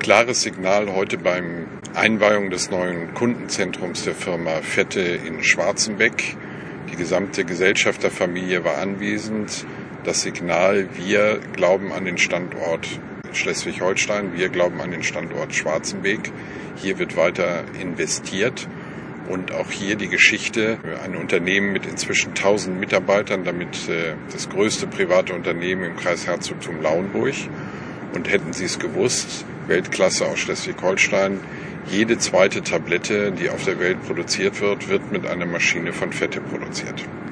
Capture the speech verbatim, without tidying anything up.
klares Signal heute beim Einweihung des neuen Kundenzentrums der Firma Fette in Schwarzenbeck. Die gesamte Gesellschafterfamilie war anwesend. Das Signal: Wir glauben an den Standort Schleswig-Holstein, wir glauben an den Standort Schwarzenbeck. Hier wird weiter investiert. Und auch hier die Geschichte, ein Unternehmen mit inzwischen tausend Mitarbeitern, damit äh, das größte private Unternehmen im Kreis Herzogtum Lauenburg. Und hätten Sie es gewusst, Weltklasse aus Schleswig-Holstein, jede zweite Tablette, die auf der Welt produziert wird, wird mit einer Maschine von Fette produziert.